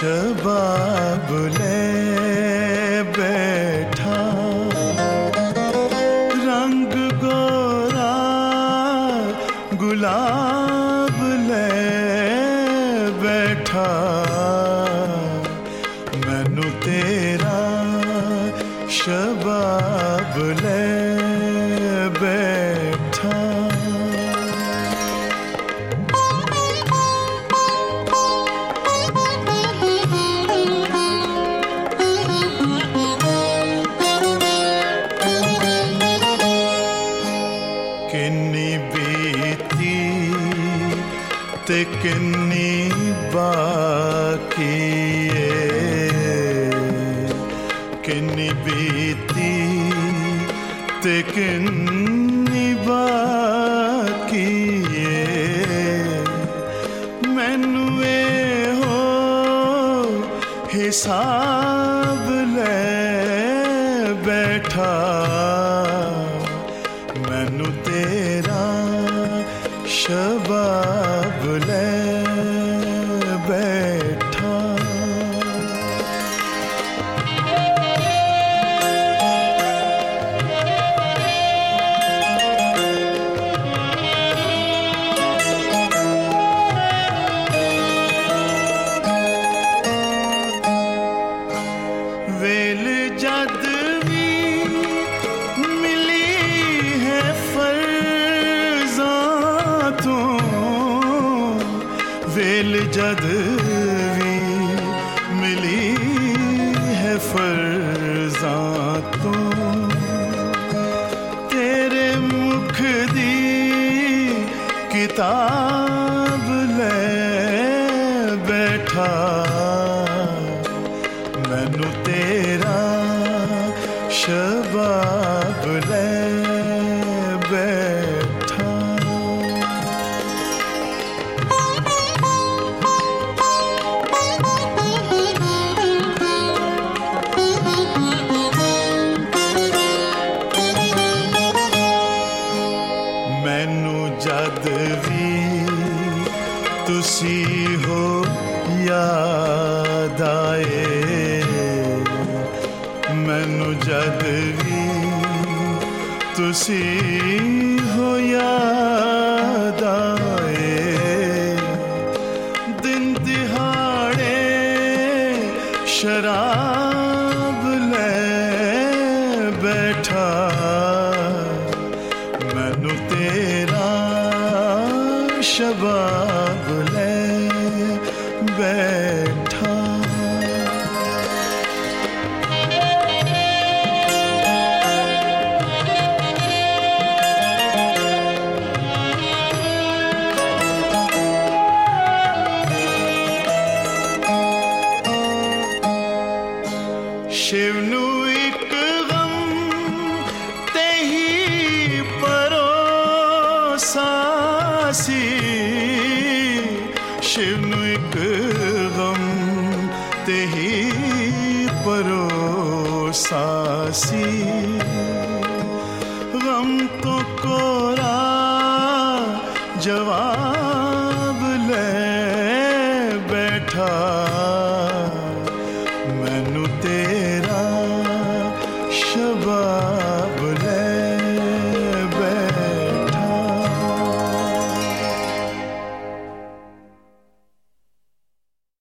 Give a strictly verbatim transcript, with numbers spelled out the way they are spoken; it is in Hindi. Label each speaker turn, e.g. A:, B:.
A: शबाब ले बैठा, रंग गोरा गुलाब ले बैठा, मैनू तेरा शबाब ले बैठा। किन्नी बीती ते किन्नी बाकी है, किन्नी बीती ते किन्नी बाकी है, मैनू ए हो हिसाब ले बैठा, मैनू तेरा शबाब ले बैठा। वेल जद भी मिली है फर्ज़ां तो, वेल जद भी मिली है फर्ज़ां तो, तेरे मुख दी किताब ले बैठा, मैनू तेरा शबाब ले बैठा। मैनू जद भी तुसी हो याद आए, मैनू जद भी तुसी हो याद आए, दिन दिहाड़े शराब ले बैठा, मैनू तेरा शबाब ले बैठा। शिव नू एक गम ते ही परोसा सी, शिव नू एक गम ते ही परोसा सी, गम तो कोरा जवाब ले बैठा, मैनू तेरा